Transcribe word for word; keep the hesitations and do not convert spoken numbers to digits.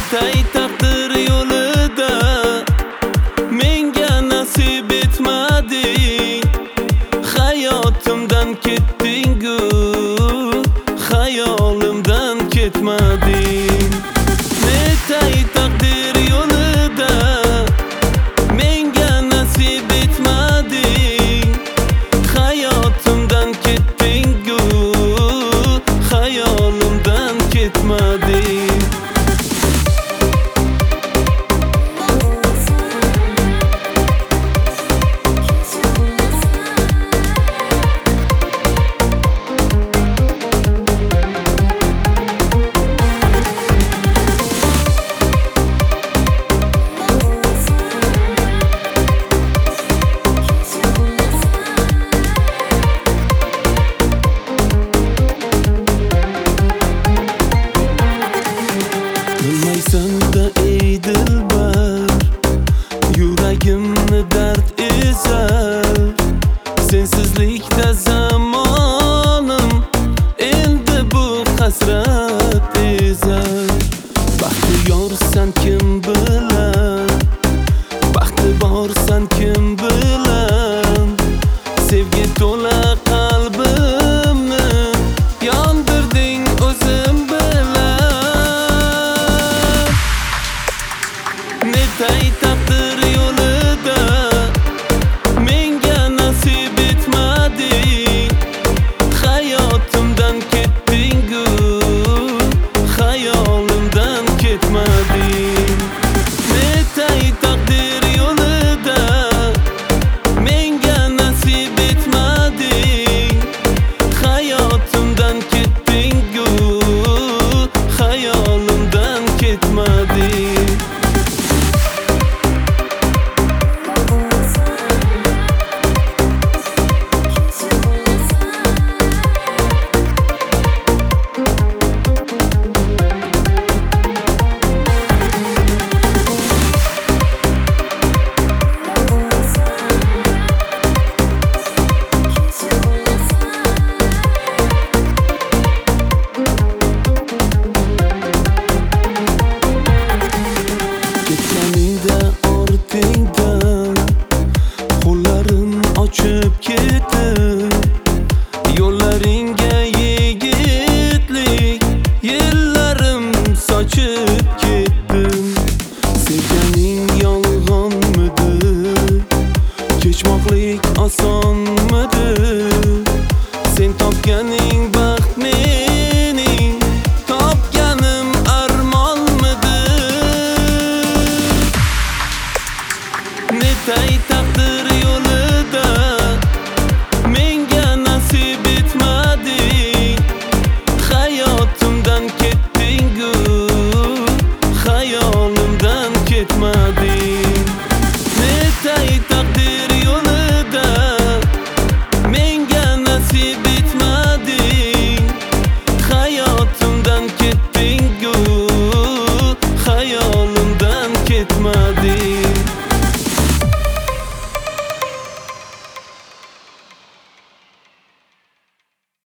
Netay taqdir yo'lida menga nasib etmading, hayotimdan ketding-ku, hayolimdan ketmading. Netay taqdir yo'lida menga nasib etmading, hayotimdan ketding-ku, hayolimdan ketmading. Bilmaysan-da ey dilbar, yuragimni dard ezar. Sensizlikda zamonim endi bu hasrat ezar. Baxtiyorsan kim bilan, baxti borsan kim bilan, sevgi to'la qalbimni yondirding o'zim bilan. Netay taqdir yo'lida menga nasib etmading, hayotimdan ketding-ku, hayolimdan ketmading. Netay taqdir yo'lida menga nasib etmading, hayotimdan ketding-ku, hayolimdan ketmading. Ketganingda ortingdan qo'llarim ochib ketib, yo'llaringga yigitlik yillarim sochib